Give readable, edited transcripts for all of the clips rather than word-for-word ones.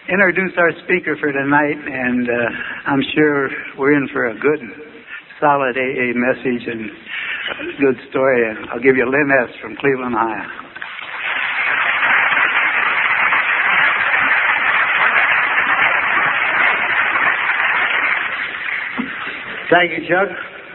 introduce our speaker for tonight, and I'm sure we're in for a good, solid AA message and a good story. And I'll give you Lynn S. from Cleveland, Ohio. Thank you, Chuck.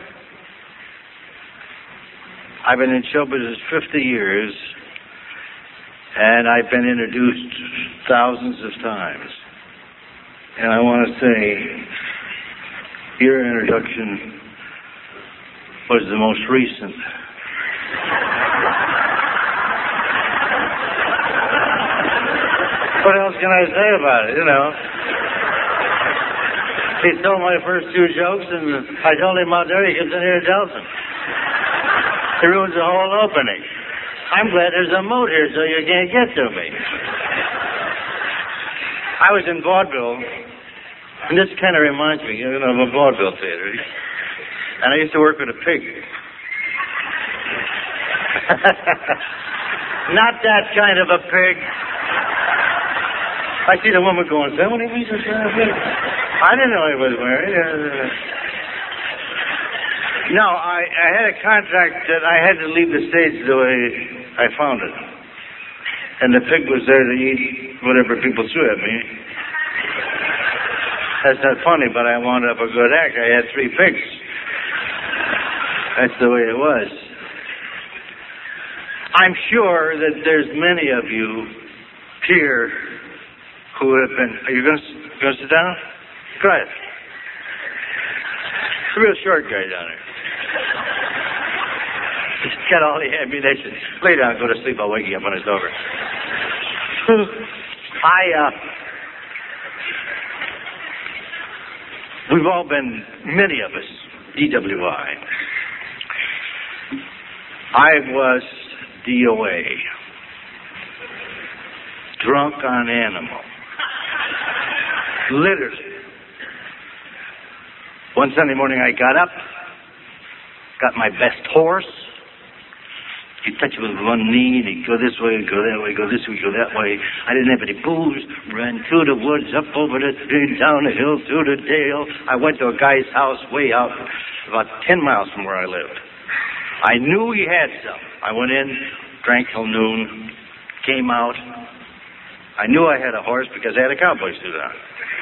I've been in show business 50 years, and I've been introduced thousands of times. And I want to say, your introduction was the most recent. What else can I say about it, you know? He told my first two jokes, and I told him out there he gets in here and tells them. It ruins the whole opening. I'm glad there's a moat here so you can't get to me. I was in vaudeville, and this kind of reminds me, of a vaudeville theater. And I used to work with a pig. Not that kind of a pig. I see the woman going, 70 pieces of pig. I didn't know he was married. No, I had a contract that I had to leave the stage the way I found it. And the pig was there to eat whatever people threw at me. That's not funny, but I wound up a good act. I had 3 pigs. That's the way it was. I'm sure that there's many of you here who have been... Are you going to sit down? Go ahead. It's a real short guy down there. He's got all the ammunition. Lay down, go to sleep. I'll wake you up when it's over. We've all been, many of us, DWI. I was DOA. Drunk on animal. Literally. One Sunday morning I got up, got my best horse. He'd touch it with one knee, and he'd go this way, go that way, go this way, go that way. I didn't have any booze. Ran through the woods, up over the stream, down the hill, through the dale. I went to a guy's house way out, about 10 miles from where I lived. I knew he had some. I went in, drank till noon, came out. I knew I had a horse because I had a cowboy suit on.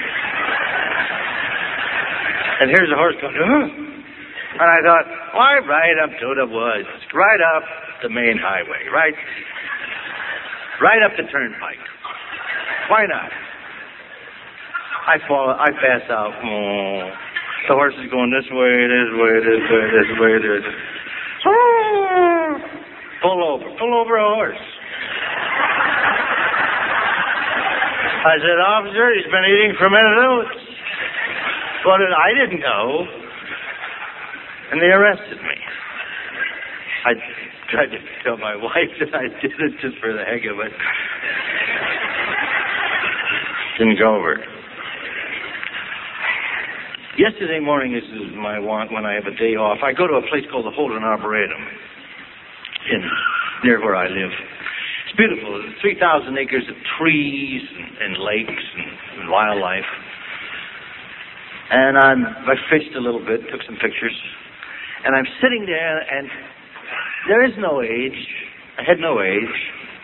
And here's the horse going, And I thought, why right up to the woods, right up the main highway, right up the turnpike. Why not? I pass out. The horse is going this way, this way, this way, this way, this way. Pull over a horse. I said, officer, he's been eating fermented oats. But I didn't know. And they arrested me. I tried to tell my wife that I did it just for the heck of it. Didn't go over. Yesterday morning, this is my want when I have a day off. I go to a place called the Holden Arboretum near where I live. It's beautiful. 3,000 acres of trees and lakes and wildlife. And I fished a little bit, took some pictures. And I'm sitting there, and there is no age. I had no age.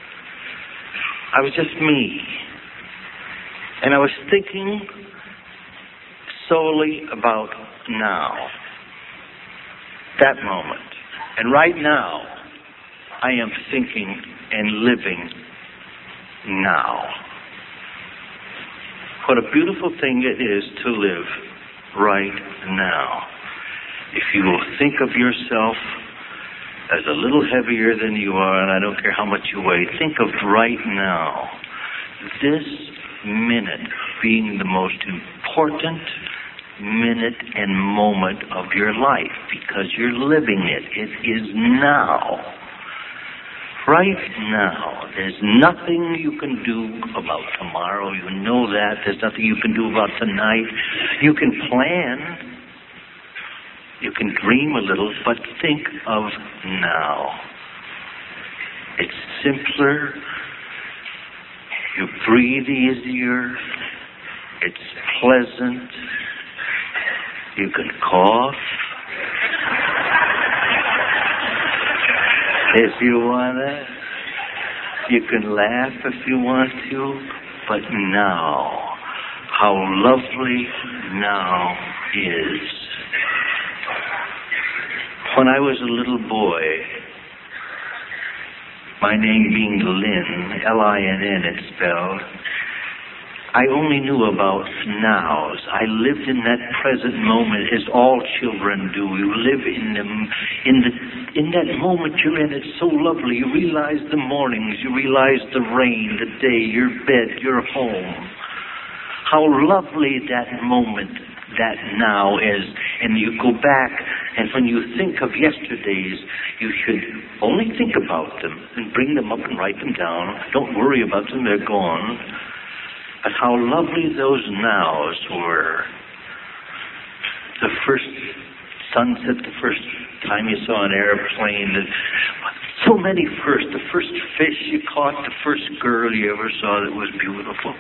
I was just me. And I was thinking solely about now. That moment. And right now, I am thinking and living now. What a beautiful thing it is to live right now. If you will think of yourself as a little heavier than you are, and I don't care how much you weigh, think of right now. This minute being the most important minute and moment of your life because you're living it. It is now. Right now. There's nothing you can do about tomorrow. You know that. There's nothing you can do about tonight. You can plan. You can dream a little, but think of now. It's simpler. You breathe easier. It's pleasant. You can cough if you wanna. You can laugh if you want to. But now, how lovely now is. When I was a little boy, my name being Lynn, L-I-N-N it's spelled, I only knew about nows. I lived in that present moment as all children do. You live in that moment you're in. It's so lovely. You realize the mornings. You realize the rain, the day, your bed, your home. How lovely that moment, that now is. And you go back, and when you think of yesterdays, you should only think about them and bring them up and write them down. Don't worry about them. They're gone. But how lovely those nows were. The first sunset, the first time you saw an airplane, so many firsts. The first fish you caught, the first girl you ever saw that was beautiful.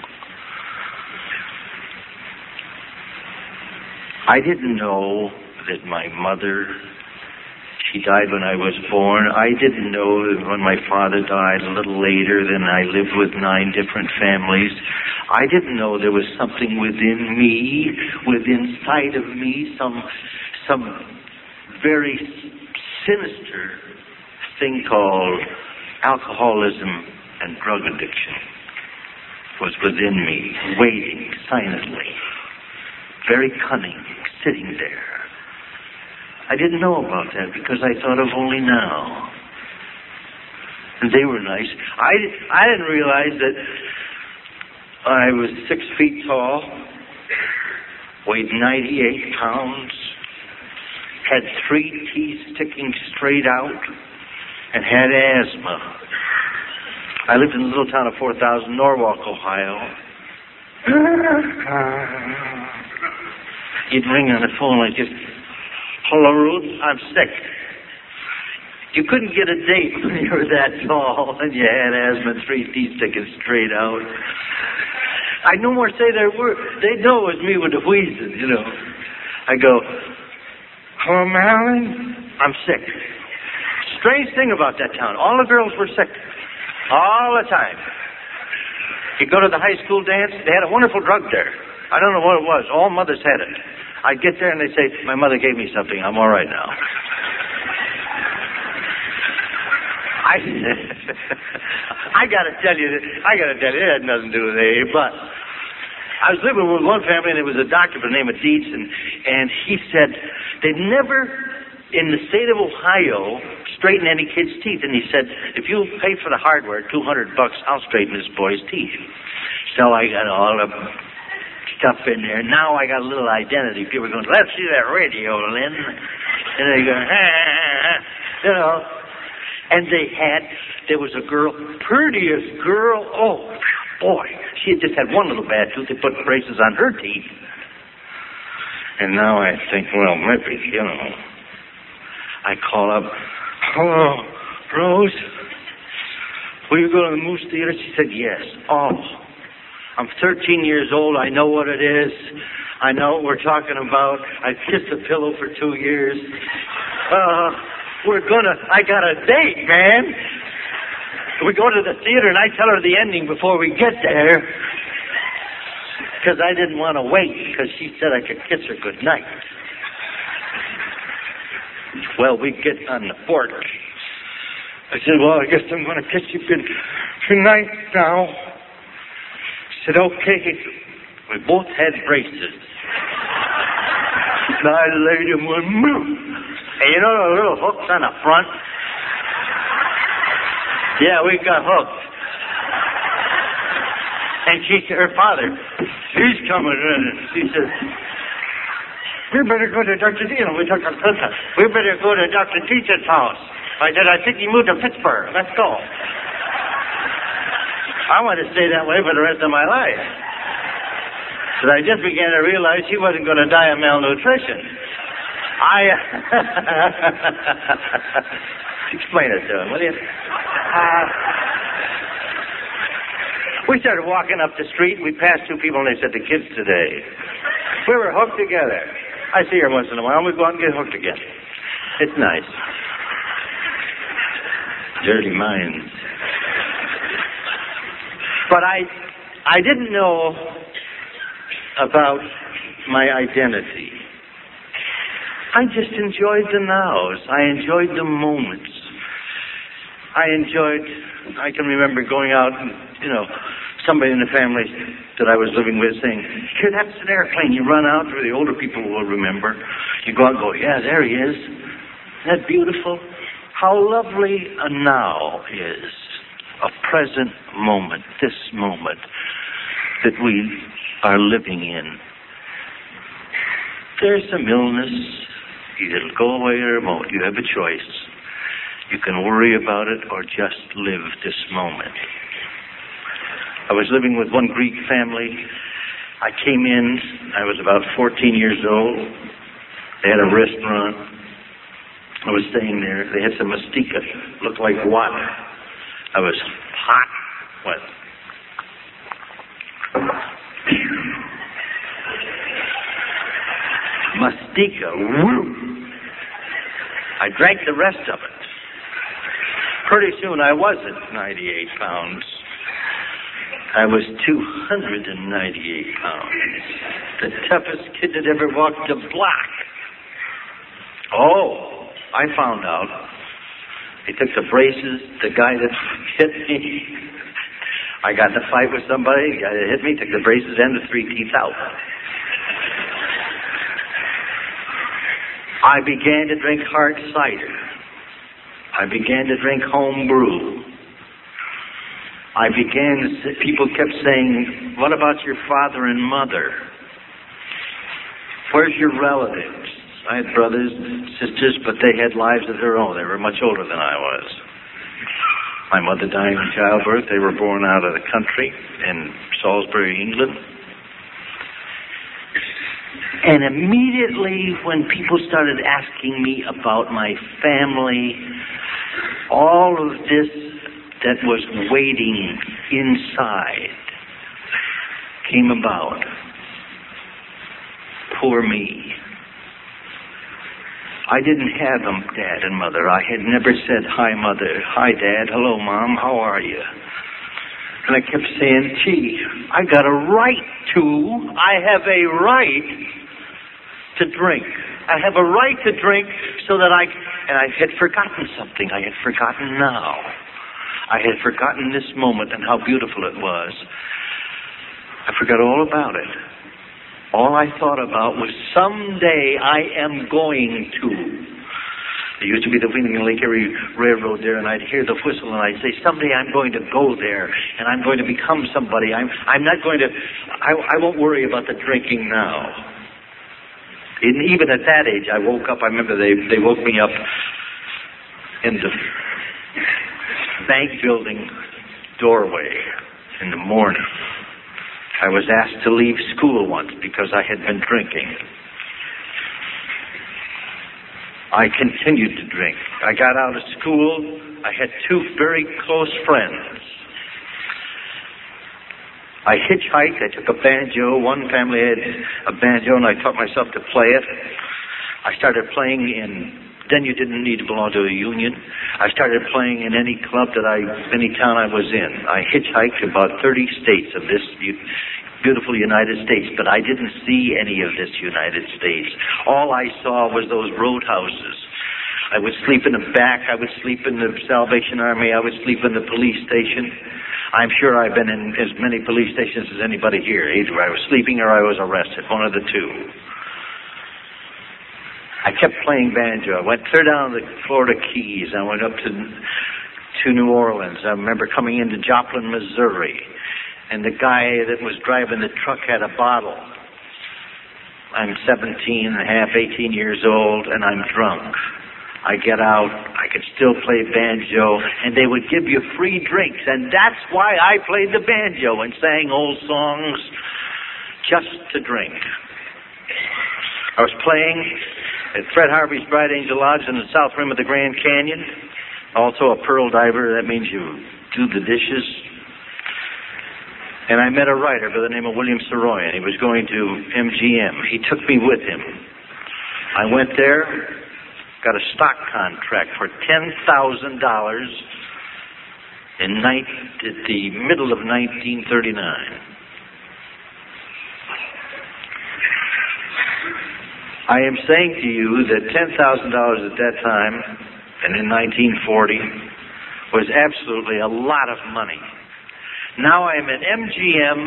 I didn't know that my mother, she died when I was born. I didn't know that when my father died a little later, then I lived with 9 different families. I didn't know there was something within me, within sight of me, some very sinister thing called alcoholism and drug addiction was within me, waiting silently, very cunning, sitting there. I didn't know about that because I thought of only now. And they were nice. I didn't realize that I was 6 feet tall, weighed 98 pounds, had 3 teeth sticking straight out, and had asthma. I lived in the little town of 4,000, Norwalk, Ohio. You'd ring on the phone like this. Hello, Ruth, I'm sick. You couldn't get a date when you were that tall and you had asthma, 3 teeth sticking straight out. I'd no more say their word. They'd know it was me with the wheezing, you know. I go, hello, Marilyn, I'm sick. Strange thing about that town. All the girls were sick. All the time. You go to the high school dance, they had a wonderful drug there. I don't know what it was. All mothers had it. I'd get there and they'd say, my mother gave me something. I'm all right now. I gotta tell you, it had nothing to do with AA, but I was living with one family and there was a doctor by the name of Dietz, and he said they never, in the state of Ohio, straighten any kid's teeth. And he said, if you pay for the hardware, $200, I'll straighten this boy's teeth. So I got all the stuff in there. Now I got a little identity. People are going, let's see that radio, Lynn. And they go, you know. And there was a girl, prettiest girl. Oh, boy. She had just had one little bad tooth. They put braces on her teeth. And now I think, well, maybe, you know. I call up, hello, Rose? Will you go to the Moose Theater? She said, yes. Oh, I'm 13 years old. I know what it is. I know what we're talking about. I kissed a pillow for 2 years. I got a date, man. We go to the theater and I tell her the ending before we get there. Because I didn't want to wait because she said I could kiss her goodnight. Well, we get on the porch. I said, well, I guess I'm going to kiss you goodnight now. She said, okay. We both had braces. And I laid him one move. And you know the little hooks on the front? Yeah, we got hooked. And her father, he's coming in. And she says, we better go to Dr. D. We talked on Christmas. We better go to Dr. Teacher's house. I said, I think he moved to Pittsburgh. Let's go. I want to stay that way for the rest of my life. But I just began to realize he wasn't going to die of malnutrition. Explain it to him, will you? We started walking up the street. We passed two people, and they said, the kids today. We were hooked together. I see her once in a while, and we go out and get hooked again. It's nice. Dirty minds. But I didn't know about my identity. I just enjoyed the nows. I enjoyed the moments. I can remember going out and, somebody in the family that I was living with saying, here, that's an airplane. You run out, or the older people will remember. You go out and go, yeah, there he is. Isn't that beautiful? How lovely a now is. A present moment, this moment that we are living in. There's some illness. It'll go away or it won't. You have a choice. You can worry about it or just live this moment. I was living with one Greek family. I came in. I was about 14 years old. They had a restaurant. I was staying there. They had some mastika. Looked like water. I was hot. What? Mastika. Woo! I drank the rest of it. Pretty soon I wasn't 98 pounds. I was 298 pounds. The toughest kid that ever walked the block. Oh, I found out. They took the braces, the guy that hit me. I got in a fight with somebody, the guy that hit me took the braces and the 3 teeth out. I began to drink hard cider. I began to drink home brew. People kept saying, what about your father and mother? Where's your relatives? I had brothers and sisters, but they had lives of their own. They were much older than I was. My mother died in childbirth. They were born out of the country in Salisbury, England. And immediately when people started asking me about my family, all of this that was waiting inside came about. Poor me. I didn't have a dad and mother. I had never said, hi, Mother. Hi, Dad. Hello, Mom. How are you? And I kept saying, gee, I have a right to drink. I have a right to drink so that and I had forgotten something. I had forgotten now. I had forgotten this moment and how beautiful it was. I forgot all about it. All I thought about was someday I am going to. There used to be the Wheeling Lake Erie Railroad there, and I'd hear the whistle, and I'd say, someday I'm going to go there, and I'm going to become somebody. I won't worry about the drinking now. Even at that age, I woke up. I remember they woke me up in the bank building doorway in the morning. I was asked to leave school once because I had been drinking. I continued to drink. I got out of school. I had 2 very close friends. I hitchhiked. I took a banjo. One family had a banjo, and I taught myself to play it. I started playing then you didn't need to belong to a union. I started playing in any club any town I was in. I hitchhiked about 30 states of this beautiful United States, but I didn't see any of this United States. All I saw was those roadhouses. I would sleep in the back. I would sleep in the Salvation Army. I would sleep in the police station. I'm sure I've been in as many police stations as anybody here. Either I was sleeping or I was arrested, one of the two. I kept playing banjo. I went clear down the Florida Keys. I went up to New Orleans. I remember coming into Joplin, Missouri, and the guy that was driving the truck had a bottle. I'm 17 and a half, 18 years old, and I'm drunk. I get out, I could still play banjo, and they would give you free drinks, and that's why I played the banjo and sang old songs just to drink. I was playing at Fred Harvey's Bright Angel Lodge in the south rim of the Grand Canyon. Also a pearl diver, that means you do the dishes. And I met a writer by the name of William Saroyan. He was going to MGM. He took me with him. I went there, got a stock contract for $10,000 at the middle of 1939. I am saying to you that $10,000 at that time, and in 1940, was absolutely a lot of money. Now I'm at MGM.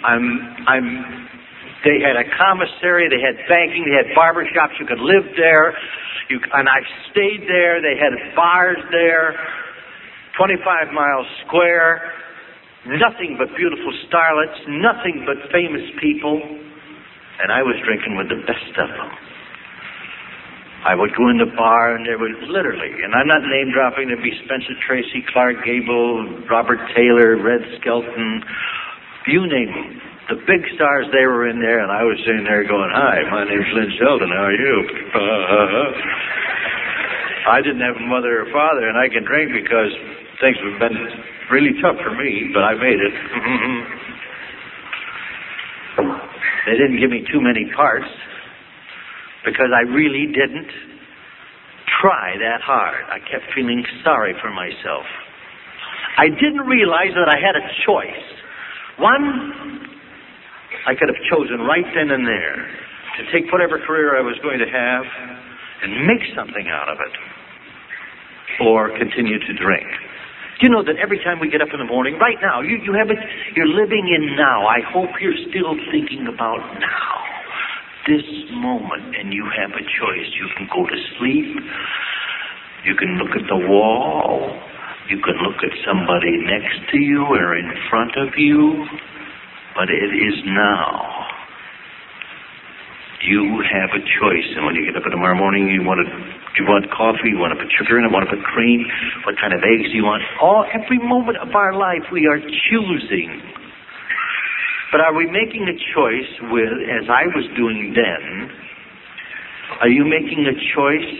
They had a commissary. They had banking. They had barbershops. You could live there. And I stayed there. They had bars there, 25 miles square. Nothing but beautiful starlets. Nothing but famous people. And I was drinking with the best of them. I would go in the bar, and there was literally, and I'm not name-dropping, there'd be Spencer Tracy, Clark Gable, Robert Taylor, Red Skelton, you name them. The big stars, they were in there, and I was sitting there going, "Hi, my name's Lynn Sheldon, how are you?" I didn't have a mother or father, and I can drink because things have been really tough for me, but I made it. They didn't give me too many parts, because I really didn't try that hard. I kept feeling sorry for myself. I didn't realize that I had a choice. One, I could have chosen right then and there to take whatever career I was going to have and make something out of it, or continue to drink. Do you know that every time we get up in the morning, right now, you have it, you're living in now. I hope you're still thinking about now. This moment, and you have a choice. You can go to sleep. You can look at the wall. You can look at somebody next to you or in front of you. But it is now. You have a choice. And when you get up in tomorrow morning, do you want coffee? You want to put sugar in it? Want to put cream? What kind of eggs do you want? Every moment of our life, we are choosing. But are we making a choice with, as I was doing then, are you making a choice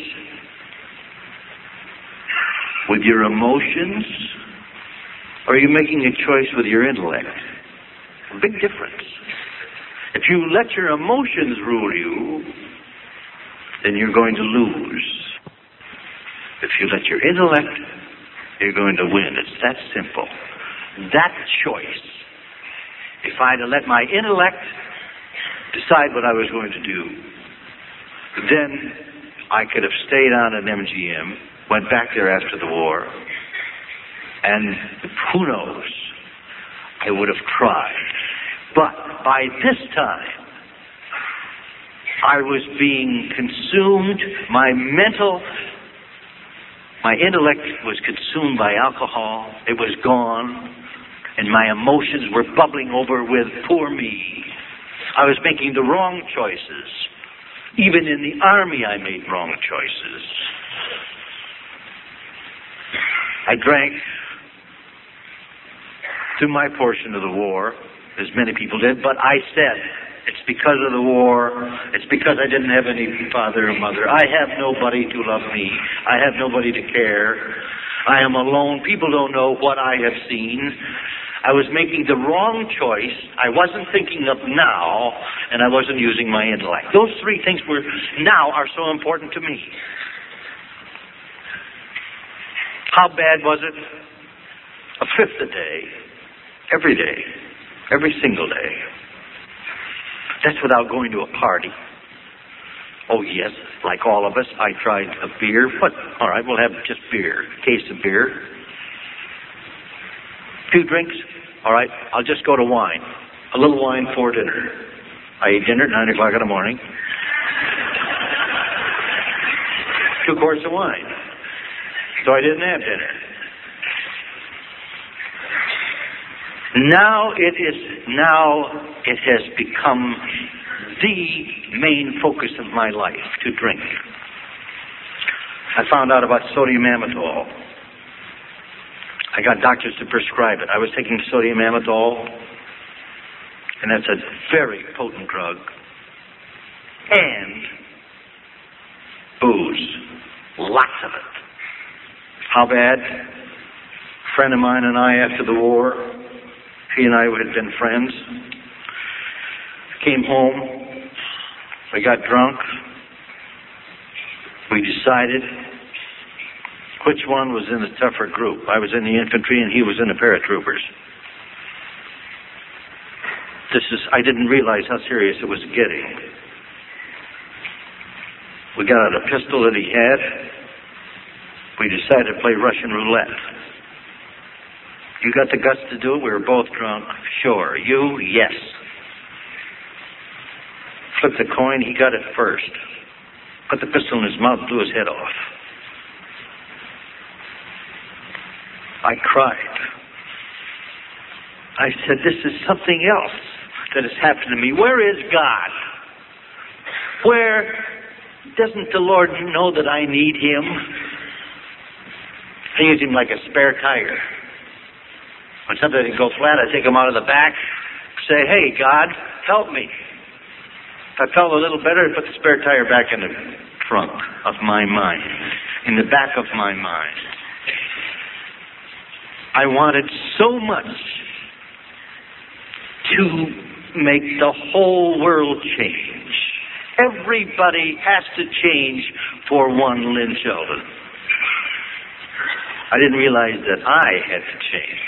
with your emotions, or are you making a choice with your intellect? A big difference. If you let your emotions rule you, then you're going to lose. If you let your intellect, you're going to win. It's that simple. That choice. If I'd have let my intellect decide what I was going to do, then I could have stayed on at MGM, went back there after the war, and who knows, I would have tried. But by this time, I was being consumed, my intellect was consumed by alcohol, it was gone. And my emotions were bubbling over with poor me. I was making the wrong choices. Even in the army, I made wrong choices. I drank through my portion of the war, as many people did, but I said, it's because of the war. It's because I didn't have any father or mother. I have nobody to love me. I have nobody to care. I am alone. People don't know what I have seen. I was making the wrong choice. I wasn't thinking of now, and I wasn't using my intellect. Those three things now are so important to me. How bad was it? A fifth a day. Every day. Every single day. That's without going to a party. Oh, yes, like all of us, I tried a beer. But, all right, we'll have just beer. A case of beer. 2 drinks. All right, I'll just go to wine. A little wine for dinner. I ate dinner at 9 o'clock in the morning. 2 quarts of wine. So I didn't have dinner. Now it has become the main focus of my life, to drink. I found out about sodium amytal. I got doctors to prescribe it. I was taking sodium amytal, and that's a very potent drug. And booze. Lots of it. How bad? A friend of mine and I, after the war, He and I had been friends. Came home. We got drunk. We decided which one was in the tougher group. I was in the infantry and he was in the paratroopers. I didn't realize how serious it was getting. We got out a pistol that he had. We decided to play Russian roulette. You got the guts to do it? We were both drunk. Sure. You? Yes. Flipped the coin. He got it first. Put the pistol in his mouth, blew his head off. I cried. I said, this is something else that has happened to me. Where is God? Where doesn't the Lord know that I need Him? I use Him like a spare tire. When something didn't go flat, I take Him out of the back, say, hey, God, help me. If I felt a little better, I put the spare tire back in the trunk of my mind, in the back of my mind. I wanted so much to make the whole world change. Everybody has to change for one Lynn Sheldon. I didn't realize that I had to change.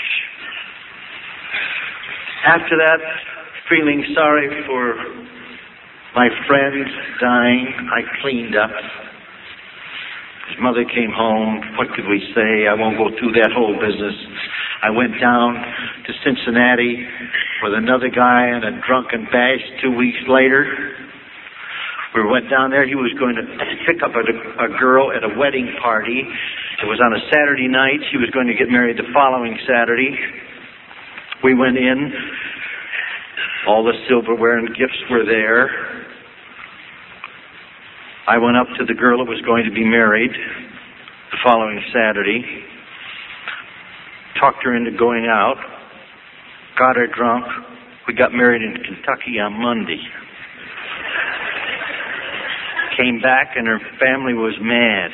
After that, feeling sorry for my friend dying, I cleaned up. His mother came home. What could we say? I won't go through that whole business. I went down to Cincinnati with another guy in a drunken bash 2 weeks later. We went down there. He was going to pick up a girl at a wedding party. It was on a Saturday night. She was going to get married the following Saturday. We went in. All the silverware and gifts were there. I went up to the girl that was going to be married the following Saturday. Talked her into going out. Got her drunk. We got married in Kentucky on Monday. Came back and her family was mad.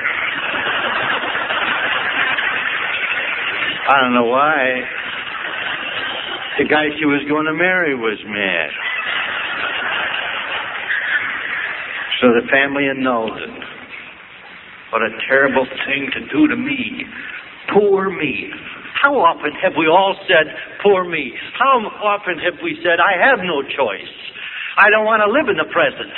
I don't know why. The guy she was going to marry was mad. So the family annulled it. What a terrible thing to do to me. Poor me. How often have we all said, poor me? How often have we said, I have no choice. I don't want to live in the present.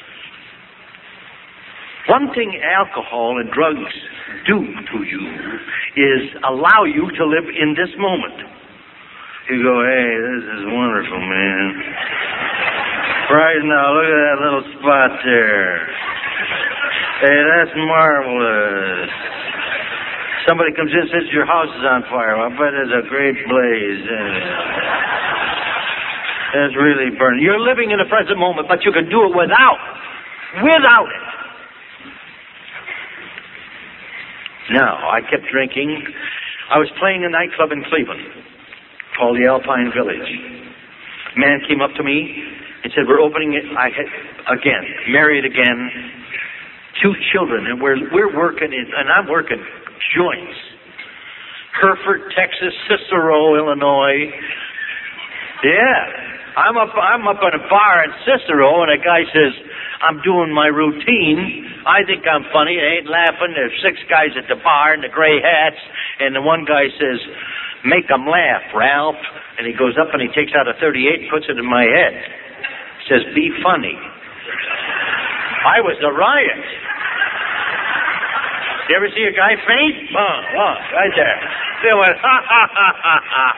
One thing alcohol and drugs do to you is allow you to live in this moment. You go, hey, this is wonderful, man. Right now, look at that little spot there. Hey, that's marvelous. Somebody comes in and says, your house is on fire. I bet there's a great blaze. It's really burning. You're living in the present moment, but you can do it without it. Now, I kept drinking. I was playing a nightclub in Cleveland called the Alpine Village. A man came up to me and said, we're opening it again, married again, 2 children, and we're working and I'm working joints. Hereford, Texas, Cicero, Illinois. Yeah. I'm up at a bar in Cicero, and a guy says, I'm doing my routine. I think I'm funny. I ain't laughing. There's 6 guys at the bar in the gray hats, and the one guy says, make them laugh, Ralph. And he goes up and he takes out a .38 and puts it in my head. Says, be funny. I was a riot. You ever see a guy faint? Right there. They went, ha, ha, ha, ha, ha.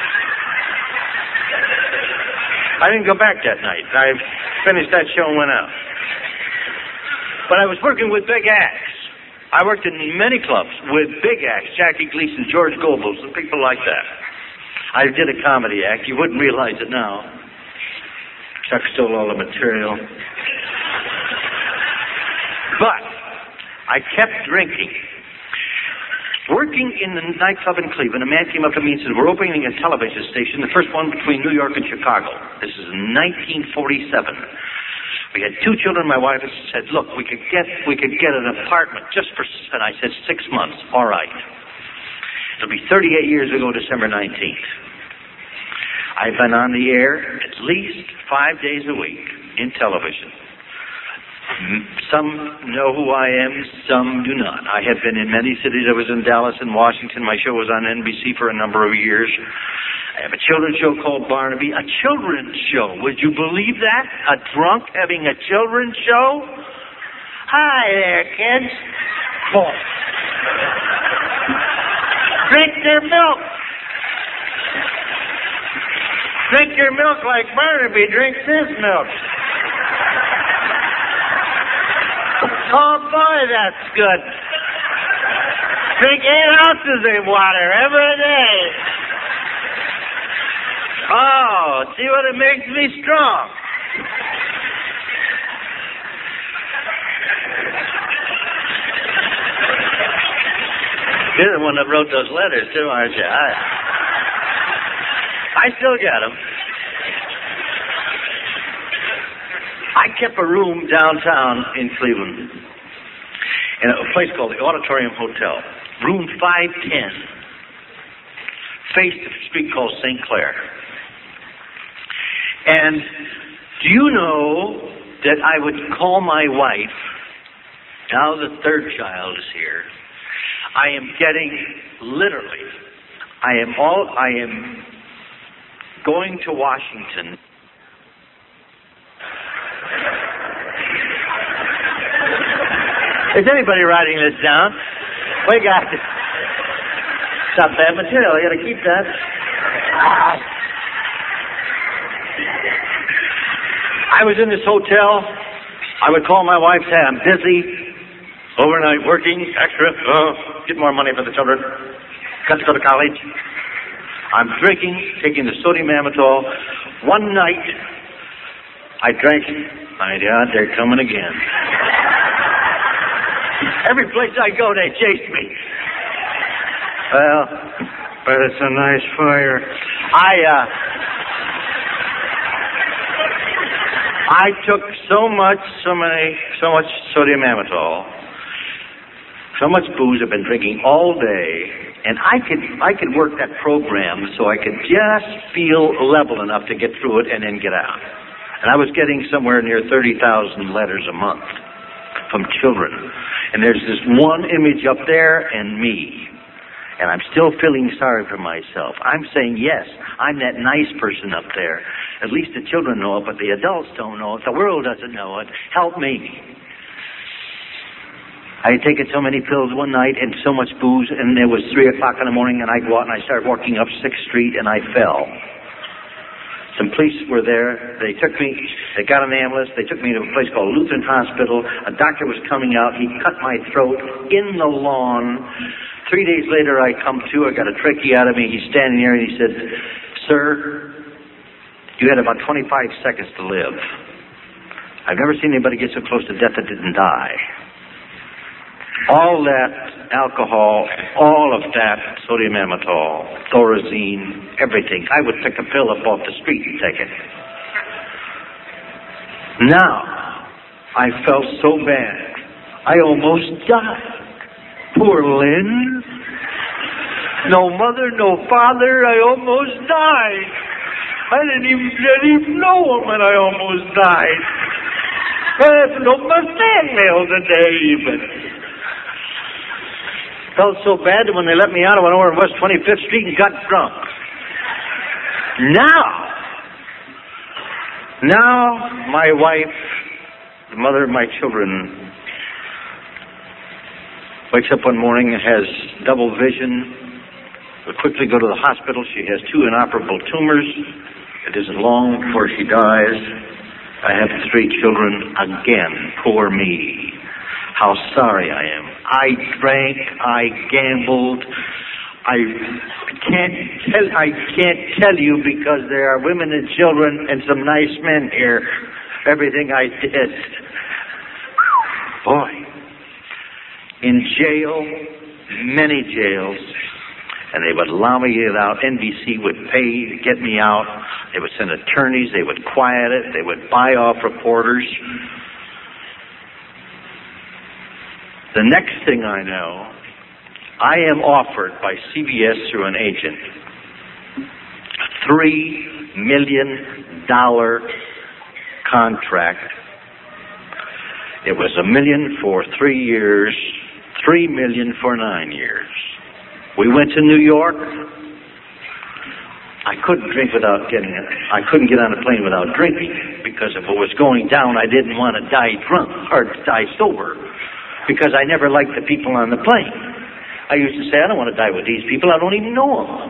I didn't go back that night. I finished that show and went out. But I was working with big acts. I worked in many clubs with big acts, Jackie Gleason, George Goebbels, and people like that. I did a comedy act. You wouldn't realize it now. Chuck stole all the material. But I kept drinking. Working in the nightclub in Cleveland, a man came up to me and said, we're opening a television station, the first one between New York and Chicago. This is 1947. We had 2 children. My wife said, look, we could get an apartment just for, and I said, 6 months. All right. It'll be 38 years ago, December 19th. I've been on the air at least 5 days a week in television. Some know who I am, some do not. I have been in many cities. I was in Dallas and Washington. My show was on NBC for a number of years. I have a children's show called Barnaby. A children's show. Would you believe that? A drunk having a children's show? Hi there, kids. Oh. Drink their milk. Drink your milk like Barnaby drinks his milk. Oh boy, that's good. Drink 8 ounces of water every day. Oh, see what it makes me strong. You're the one that wrote those letters too, aren't you? I still get them. I kept a room downtown in Cleveland in a place called the Auditorium Hotel, room 510, faced a street called St. Clair. And do you know that I would call my wife, now the third child is here, I am getting, literally, I am going to Washington. Is anybody writing this down? We got to. It's not bad material. I got to keep that. I was in this hotel. I would call my wife, say, I'm busy, overnight working, extra, get more money for the children, got to go to college. I'm drinking, taking the sodium amytal. One night, I drank. My God, they're coming again. Every place I go, they chase me. Well, but it's a nice fire. I took so much sodium amytal, so much booze. I've been drinking all day, and I could work that program so I could just feel level enough to get through it and then get out. And I was getting somewhere near 30,000 letters a month from children. And there's this one image up there and me. And I'm still feeling sorry for myself. I'm saying, yes, I'm that nice person up there. At least the children know it, but the adults don't know it. The world doesn't know it. Help me. I had taken so many pills one night and so much booze, and it was 3 o'clock in the morning, and I go out and I started walking up 6th Street, and I fell. Some police were there. They got an ambulance. They took me to a place called Lutheran Hospital. A doctor was coming out. He cut my throat in the lawn. 3 days later, I come to. I got a trachea out of me. He's standing there, and he said, "Sir, you had about 25 seconds to live. I've never seen anybody get so close to death that didn't die." All that alcohol, all of that sodium amytal, Thorazine, everything. I would pick a pill up off the street and take it. Now, I felt so bad. I almost died. Poor Lynn. No mother, no father. I almost died. I didn't even know him when I almost died. I had no mustang nail today even. Felt so bad that when they let me out, I went over to West 25th Street and got drunk. Now, my wife, the mother of my children, wakes up one morning and has double vision. Will quickly go to the hospital. She has 2 inoperable tumors. It isn't long before she dies. I have 3 children again. Poor me. How sorry I am. I drank, I gambled. I can't tell you because there are women and children and some nice men here. Everything I did. Boy. In jail, many jails, and they would allow me to get out. NBC would pay to get me out. They would send attorneys. They would quiet it. They would buy off reporters. The next thing I know, I am offered by CBS through an agent 3 million contract. It was $1 million for 3 years, $3 million for 9 years. We went to New York. I couldn't get on a plane without drinking, because if it was going down, I didn't want to die drunk or die sober, because I never liked the people on the plane. I used to say, I don't want to die with these people. I don't even know them.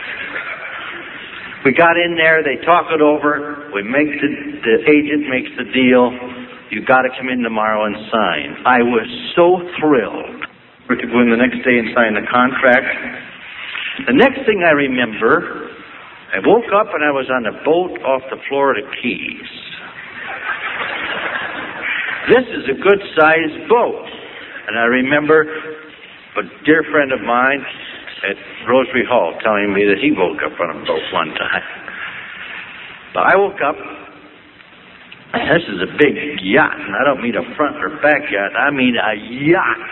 We got in there. They talk it over. The agent makes the deal. You got to come in tomorrow and sign. I was so thrilled. We could go in the next day and sign the contract. The next thing I remember, I woke up and I was on a boat off the Florida Keys. This is a good-sized boat. And I remember a dear friend of mine at Rosary Hall telling me that he woke up on a boat one time. But I woke up, and this is a big yacht, and I don't mean a front or back yacht, I mean a yacht.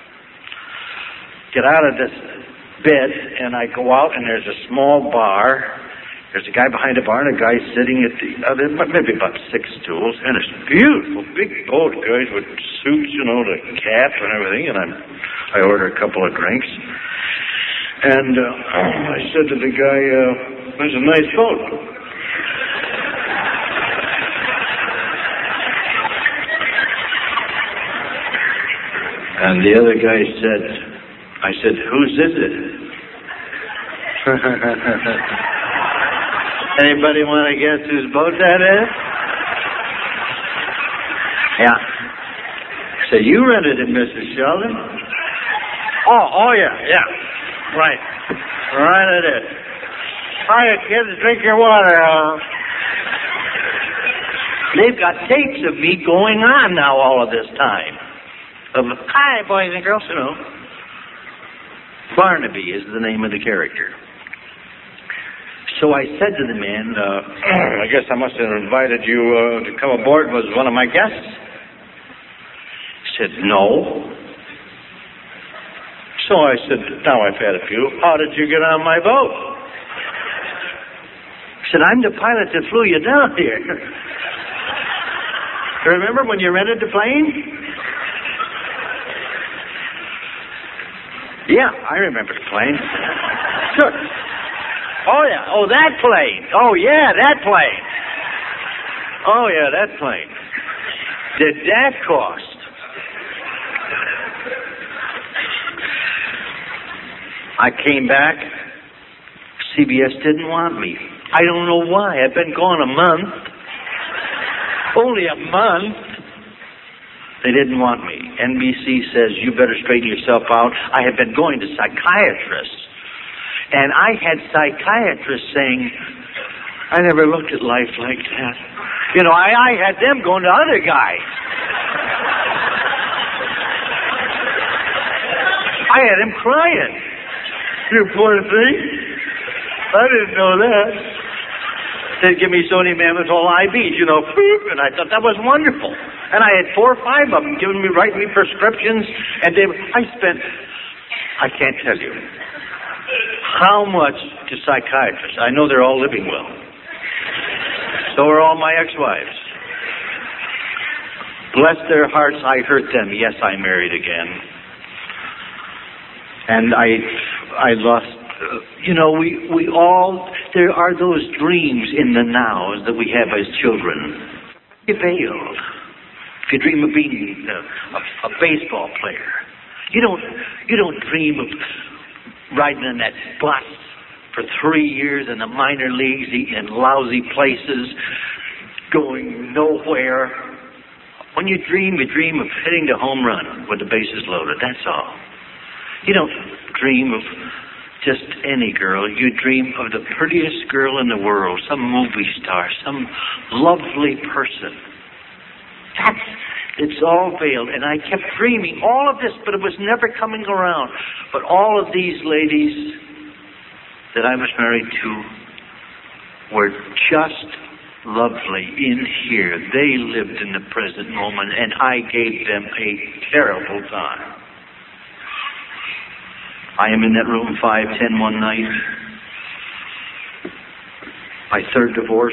Get out of this bed, and I go out, and there's a small bar. There's a guy behind the bar and a guy sitting at the other, maybe about 6 stools, and it's beautiful, big boat, guys with suits, the cap and everything, and I ordered a couple of drinks. And I said to the guy, "There's a nice boat." And the other guy I said, "Whose is it?" Anybody want to guess whose boat that is? Yeah. So you rented it, Mrs. Sheldon? Oh yeah. Right it is. Hiya, kids, drink your water. They've got tapes of me going on now all of this time. Hi, boys and girls. Barnaby is the name of the character. So I said to the man, I guess I must have invited you to come aboard. Was one of my guests? He said, no. So I said, now I've had a few. How did you get on my boat? He said, I'm the pilot that flew you down here. Remember when you rented the plane? Yeah, I remember the plane. Sure. Oh, yeah. Oh, that plane. Oh, yeah, that plane. Oh, yeah, that plane. Did that cost? I came back. CBS didn't want me. I don't know why. I've been gone a month. Only a month. They didn't want me. NBC says, you better straighten yourself out. I have been going to psychiatrists. And I had psychiatrists saying, I never looked at life like that. I had them going to other guys. I had him crying. You poor thing. I didn't know that. They'd give me sodium amytal IVs, and I thought that was wonderful. And I had 4 or 5 of them writing me prescriptions, and I can't tell you how much to psychiatrists. I know they're all living well. So are all my ex-wives. Bless their hearts, I hurt them. Yes, I married again. And I lost, we all, there are those dreams in the nows that we have as children. You failed. If you dream of being a baseball player, you don't dream of riding in that bus for 3 years in the minor leagues, in lousy places, going nowhere. When you dream of hitting the home run with the bases loaded. That's all. You don't dream of just any girl. You dream of the prettiest girl in the world, some movie star, some lovely person. It's all veiled. And I kept dreaming all of this, but it was never coming around. But all of these ladies that I was married to were just lovely in here. They lived in the present moment, and I gave them a terrible time. I am in that room 510 one night. My third divorce.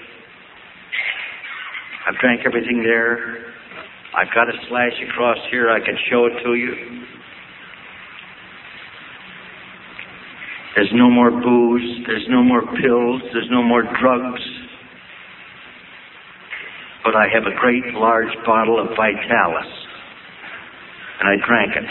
I've drank everything there. I've got a slash across here. I can show it to you. There's no more booze. There's no more pills. There's no more drugs. But I have a great large bottle of Vitalis. And I drank it.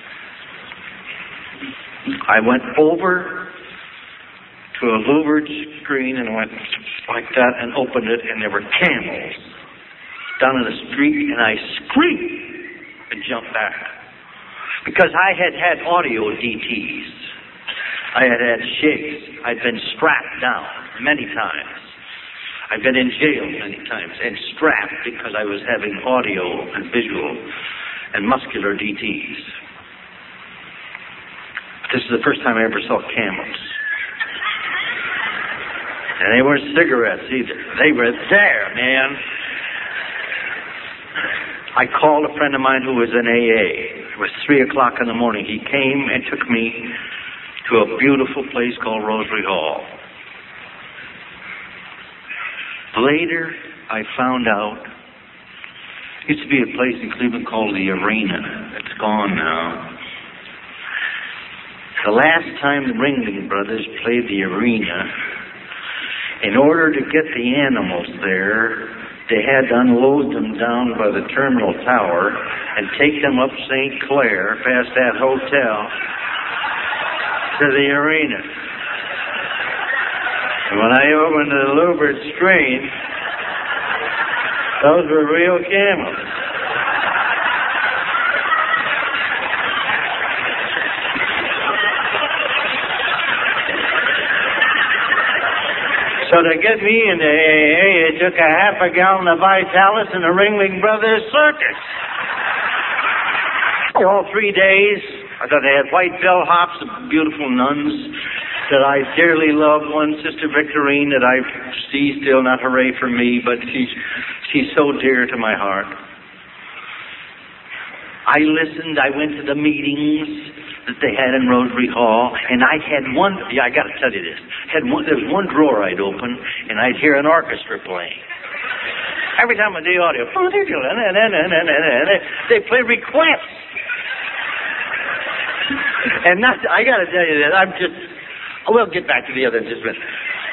I went over to a louvered screen and went like that and opened it, and there were camels down in the street, and I screamed and jumped back. Because I had audio DTs. I had shakes. I'd been strapped down many times. I've been in jail many times and strapped because I was having audio and visual and muscular DTs. This is the first time I ever saw camels. And they weren't cigarettes either. They were there, man. I called a friend of mine who was in AA. It was 3 o'clock in the morning. He came and took me to a beautiful place called Rosary Hall. Later, I found out, there used to be a place in Cleveland called the Arena. It's gone now. The last time the Ringling Brothers played the Arena, in order to get the animals there, they had to unload them down by the terminal tower and take them up St. Clair, past that hotel, to the Arena. And when I opened the louvered screen, those were real camels. So to get me into AA, it took a half a gallon of Vitalis and the Ringling Brothers circus. All 3 days, I thought they had white bellhops, beautiful nuns that I dearly love. One, Sister Victorine, that I see still, not hooray for me, but she's so dear to my heart. I listened. I went to the meetings that they had in Rosary Hall, and I had one. I got to tell you this. There was one drawer I'd open, and I'd hear an orchestra playing. Every time I do audio, they play requests. And I got to tell you that I'm just. We'll get back to the other in just a minute.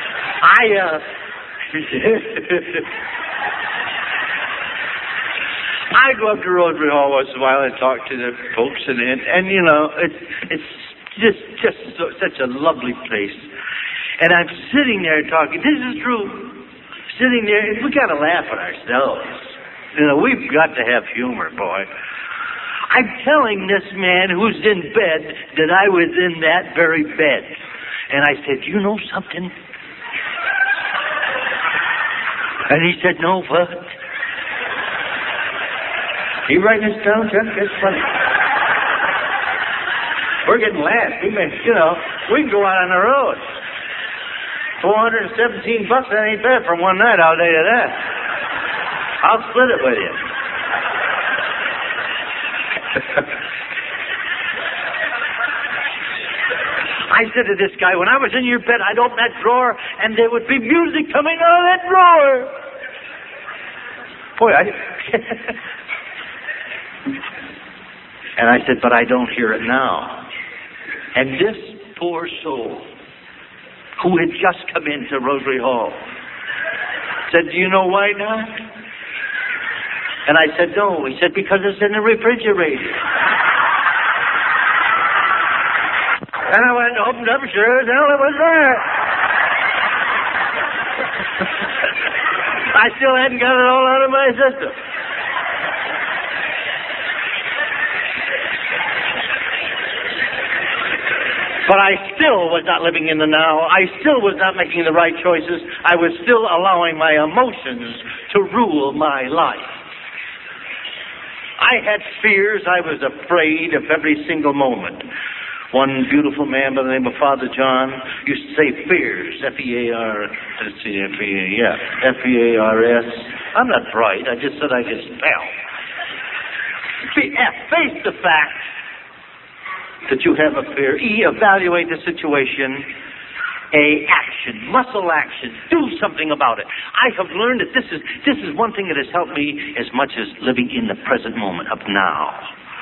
I go up to Rosary Hall once in a while and talk to the folks, and you know, it's just such a lovely place. And I'm sitting there talking. This is true. Sitting there, we got to laugh at ourselves. You know, we've got to have humor, boy. I'm telling this man who's in bed that I was in that very bed. And I said, "You know something?" And he said, "No, what?" You writing this down, Chuck? That's funny. We're getting laughs. We can go out on the road. $417, that ain't bad for one night, I'll tell you that. I'll split it with you. I said to this guy, when I was in your bed, I'd open that drawer, and there would be music coming out of that drawer. Boy, And I said, but I don't hear it now. And this poor soul, who had just come into Rosary Hall, said, "Do you know why not?" And I said, "No." He said, "Because it's in the refrigerator." And I went and opened up, sure as hell it was there. I still hadn't got it all out of my system. But I still was not living in the now. I still was not making the right choices. I was still allowing my emotions to rule my life. I had fears. I was afraid of every single moment. One beautiful man by the name of Father John used to say fears, F-E-A-R-S. I'm not bright. I just said I could spell. F, face the fact that you have a fear. E, evaluate the situation. action, muscle action. Do something about it. I have learned that this is one thing that has helped me as much as living in the present moment of now.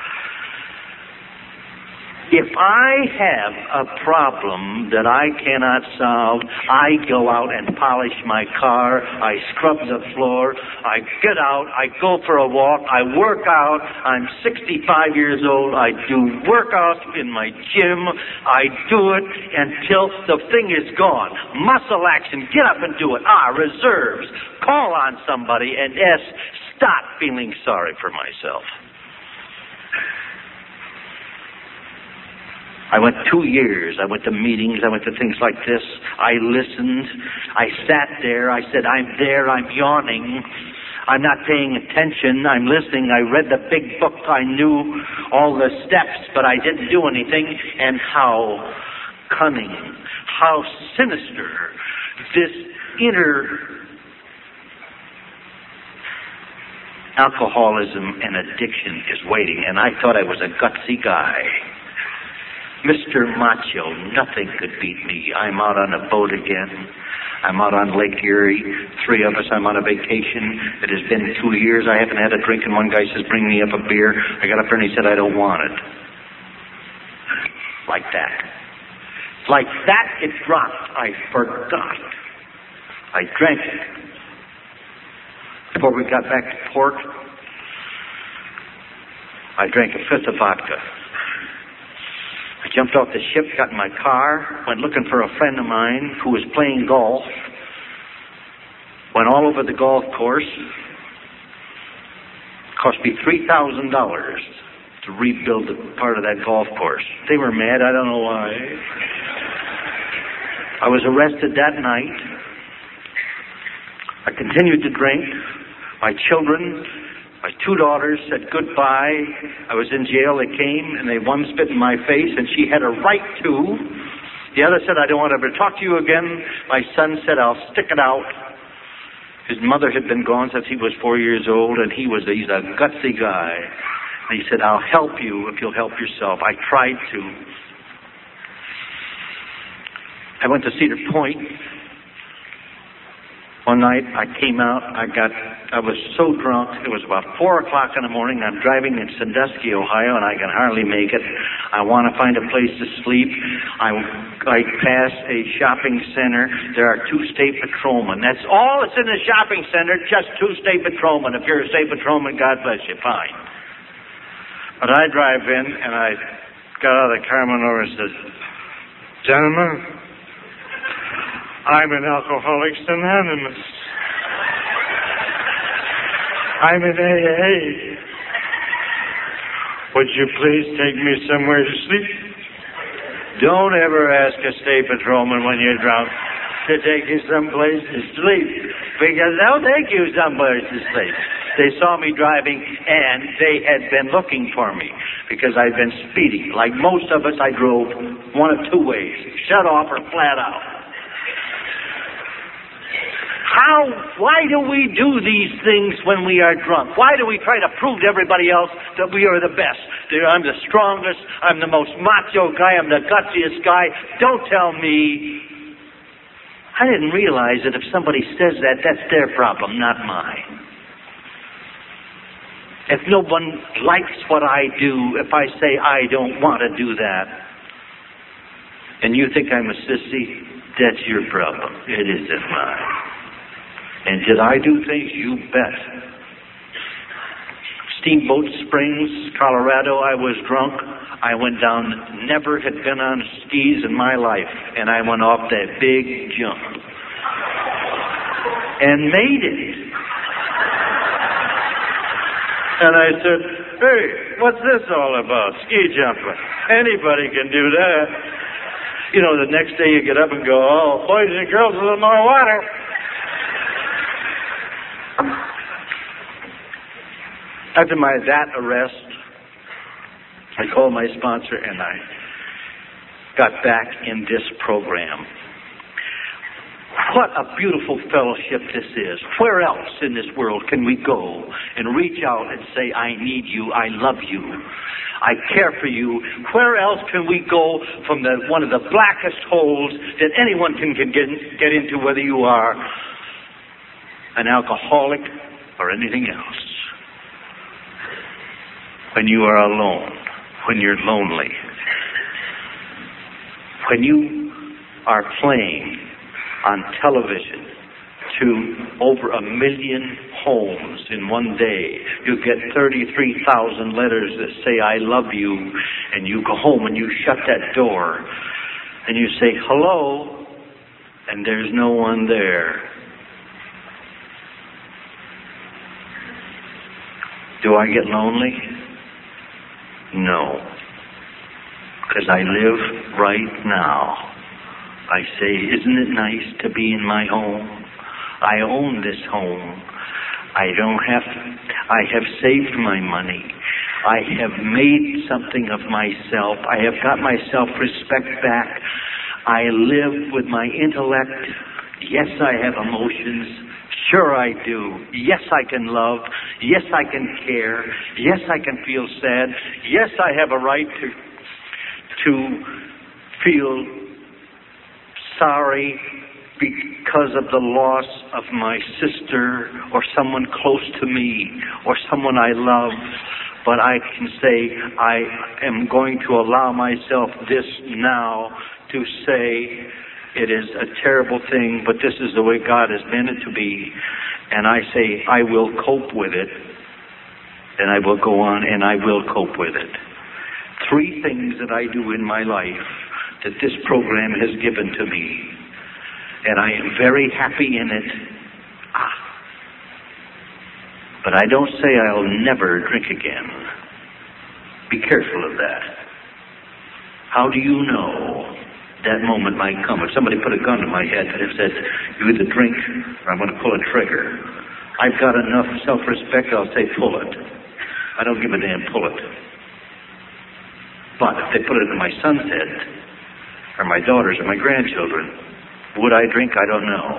If I have a problem that I cannot solve, I go out and polish my car, I scrub the floor, I get out, I go for a walk, I work out. I'm 65 years old, I do workouts in my gym, I do it until the thing is gone. Muscle action, get up and do it. Reserves, call on somebody, and stop feeling sorry for myself. I went 2 years. I went to meetings. I went to things like this. I listened. I sat there. I said, I'm there. I'm yawning. I'm not paying attention. I'm listening. I read the big book. I knew all the steps, but I didn't do anything. And how cunning, how sinister this inner alcoholism and addiction is waiting. And I thought I was a gutsy guy. Mr. Macho, nothing could beat me. I'm out on a boat again. I'm out on Lake Erie. 3 of us, I'm on a vacation. It has been 2 years. I haven't had a drink, and one guy says, bring me up a beer. I got up there and he said, I don't want it. Like that. Like that, it dropped. I forgot. I drank it. Before we got back to port, I drank a fifth of vodka. I jumped off the ship, got in my car, went looking for a friend of mine who was playing golf, went all over the golf course. It cost me $3,000 to rebuild the part of that golf course. They were mad, I don't know why. I was arrested that night. I continued to drink. My children, my 2 daughters said goodbye. I was in jail. They came and one spit in my face, and she had a right to. The other said, I don't want to ever talk to you again. My son said, I'll stick it out. His mother had been gone since he was 4 years old, and he's a gutsy guy. And he said, I'll help you if you'll help yourself. I tried to. I went to Cedar Point. One night I came out, I was so drunk, it was about 4 o'clock in the morning. I'm driving in Sandusky, Ohio, and I can hardly make it. I want to find a place to sleep. I pass a shopping center. There are 2 state patrolmen. That's all that's in the shopping center, just 2 state patrolmen. If you're a state patrolman, God bless you, fine. But I drive in, and I got out of the car and went over and said, gentlemen, I'm in Alcoholics Anonymous. I'm in AA. Would you please take me somewhere to sleep? Don't ever ask a state patrolman when you're drunk to take you someplace to sleep, because they'll take you someplace to sleep. They saw me driving, and they had been looking for me because I'd been speeding. Like most of us, I drove one of 2 ways, shut off or flat out. Why do we do these things when we are drunk? Why do we try to prove to everybody else that we are the best? I'm the strongest, I'm the most macho guy, I'm the gutsiest guy. Don't tell me. I didn't realize that if somebody says that, that's their problem, not mine. If no one likes what I do, if I say I don't want to do that, and you think I'm a sissy, that's your problem. It isn't mine. And did I do things? You bet. Steamboat Springs, Colorado, I was drunk. I went down, never had been on skis in my life, and I went off that big jump. And made it. And I said, hey, what's this all about? Ski jumping. Anybody can do that. You know, the next day you get up and go, oh, boys and girls, a little more water. After that arrest, I called my sponsor and I got back in this program. What a beautiful fellowship this is. Where else in this world can we go and reach out and say, I need you, I love you, I care for you. Where else can we go from one of the blackest holes that anyone can get into, whether you are an alcoholic or anything else? When you are alone, when you're lonely, when you are playing on television to over 1 million homes in one day, you get 33,000 letters that say, I love you, and you go home and you shut that door and you say, hello, and there's no one there. Do I get lonely? No. Because I live right now. I say, isn't it nice to be in my home? I own this home. I have saved my money. I have made something of myself. I have got my self-respect back. I live with my intellect. Yes, I have emotions. Sure I do. Yes, I can love. Yes, I can care. Yes, I can feel sad. Yes, I have a right to feel sorry because of the loss of my sister or someone close to me or someone I love. But I can say I am going to allow myself this now to say it is a terrible thing, but this is the way God has meant it to be. And I say I will cope with it, and I will go on and I will cope with it. 3 things that I do in my life that this program has given to me, and I am very happy in it. But I don't say I'll never drink again. Be careful of that. How do you know that moment might come? If somebody put a gun to my head and said, you either drink or I'm going to pull a trigger, I've got enough self-respect, I'll say pull it. I don't give a damn, pull it. But if they put it in my son's head, or my daughters, or my grandchildren, would I drink? I don't know.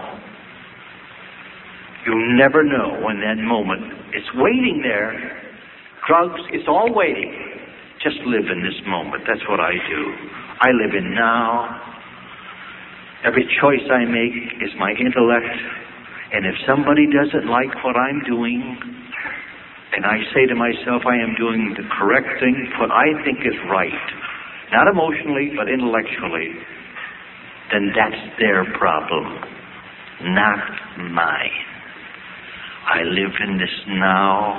You never know when that moment, it's waiting there. Drugs, it's all waiting. Just live in this moment. That's what I do. I live in now. Every choice I make is my intellect. And if somebody doesn't like what I'm doing, and I say to myself, I am doing the correct thing, what I think is right, not emotionally, but intellectually, then that's their problem, not mine. I live in this now.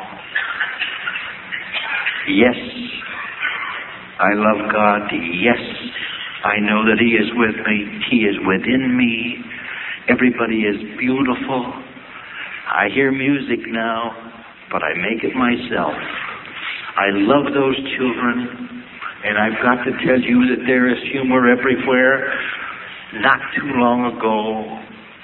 Yes, I love God. Yes, I know that He is with me. He is within me. Everybody is beautiful. I hear music now, but I make it myself. I love those children, and I've got to tell you that there is humor everywhere. Not too long ago,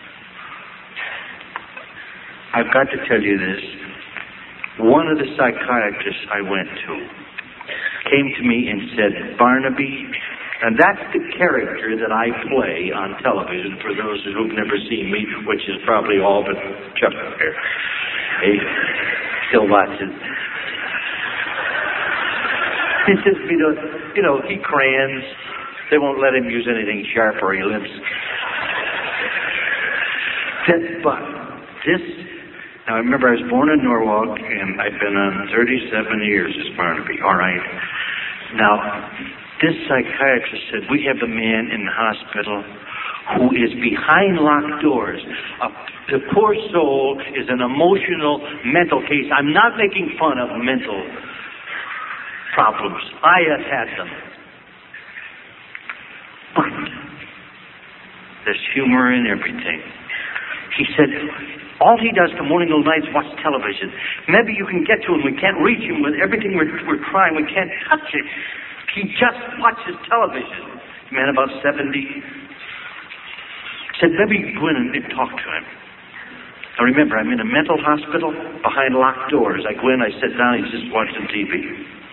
I've got to tell you this. One of the psychiatrists I went to came to me and said, Barnaby, and that's the character that I play on television for those who've never seen me, which is probably all but Chuck here. He still watches. He says, he crayons. They won't let him use anything sharp or he lives. But this, now remember I was born in Norwalk and I've been on 37 years as Barnaby, all right? Now, this psychiatrist said, we have a man in the hospital who is behind locked doors. The poor soul is an emotional, mental case. I'm not making fun of mental problems. I have had them. But there's humor in everything. He said, all he does from morning till night is watch television. Maybe you can get to him. We can't reach him with everything we're trying. We can't touch it. He just watches television. Man about 70. Said, maybe go in and talk to him. Now remember, I'm in a mental hospital behind locked doors. I go in, I sit down, he's just watching TV.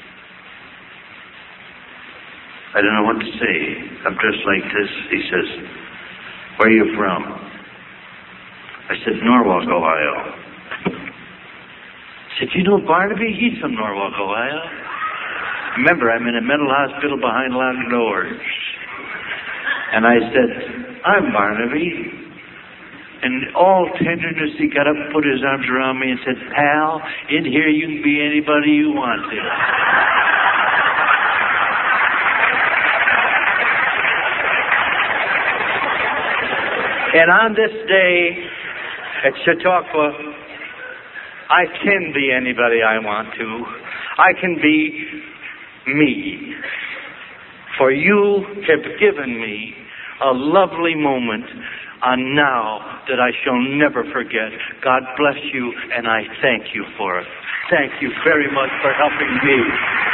I don't know what to say. I'm dressed like this. He says, where are you from? I said, Norwalk, Ohio. said, you know Barnaby? He's from Norwalk, Ohio. Remember, I'm in a mental hospital behind locked doors. And I said, I'm Barnaby. And all tenderness, he got up and put his arms around me and said, pal, in here you can be anybody you want to. And on this day at Chautauqua, I can be anybody I want to. I can be me. For you have given me a lovely moment on now that I shall never forget. God bless you, and I thank you for it. Thank you very much for helping me.